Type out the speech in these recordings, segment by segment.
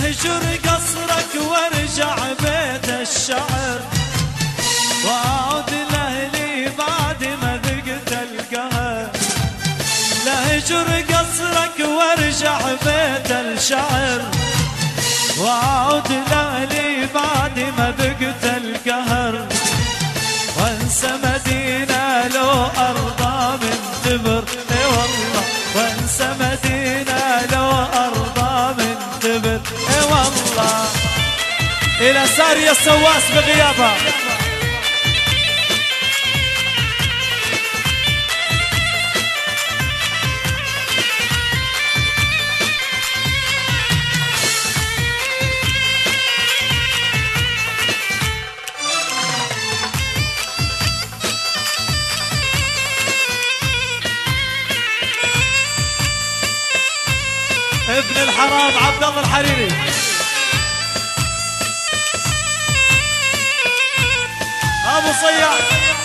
لهجر قصرك وارجع بيت الشعر، واعود لاهلي بعد ما ذقت القهر. لهجر قصرك وارجع بيت الشعر، واعود لاهلي بعد ما ذقت القهر. وانسى مدينة لو أرضى من تبر، اي والله وانسى مدينة لو أرضى من تبر، اي والله. إلى سارية السواس بغيابها. ابن الحرام عبد الله الحريري. ابو صياد.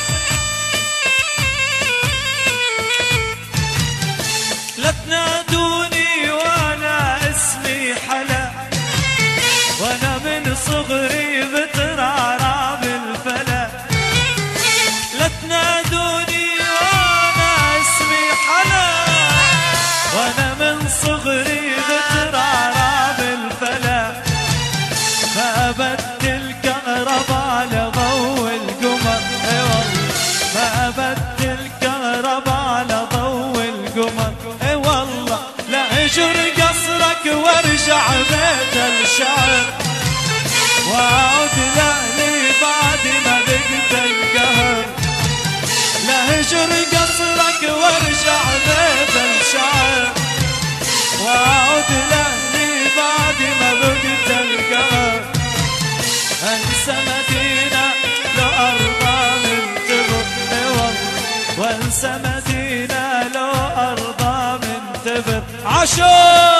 لا تنادوني وانا اسمي حلا، وانا من صغري بترعرع بالفلا. لا تنادوني وانا اسمي حلا، وانا من صغري بترعرع بالفلا. ما بدل كهرباء على ضوء القمر، اي والله ما بدل كهرباء على ضوء القمر، اي والله. لهجر قصرك وارجع بيت الشعر، واعود لاهلي بعد ما ذقت القهر. لهجر قصرك وارجع بيت الشعر، واعود لاهلي بعد ما ذقت القهر. انسى مدينة لو ارضى من تبر، اي والله وانسى مدينة لو ارضى من تبر. عاشور.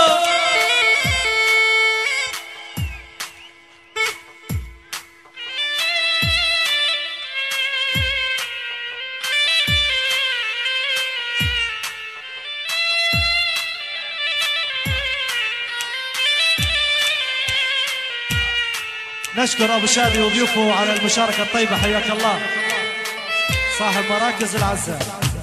نشكر أبو شادي وضيوفه على المشاركة الطيبة، حياك الله صاحب مراكز العزة.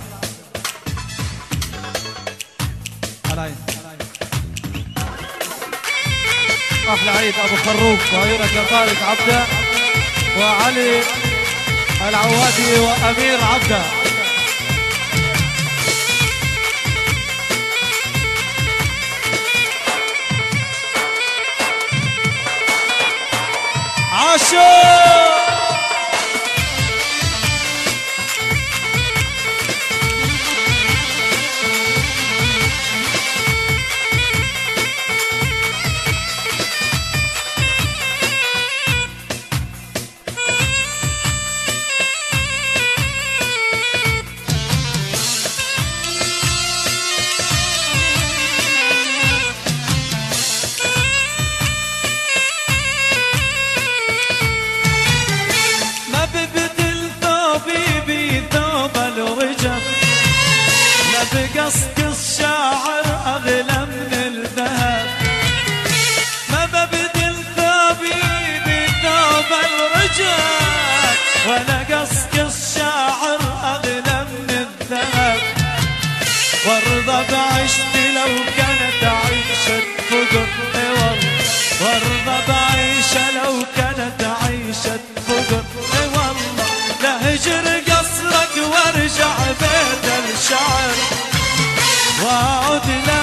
أحلى عيد أبو خروق وعيونك يا طارق عبده وعلي العوادي وأمير عبده. عاشور. بقصقص شاعر أغلى من الذهب، ما ببدل ثوبي بثوب الرجال، ولا قصقص شاعر أغلى من الذهب. وارضى بعيشتي لو كانت عيشة فقر، اي والله وارضى بعيشة لو كانت عيشة فقر، اي والله. لهجر قصرك وارجع بيت الشعر، واعود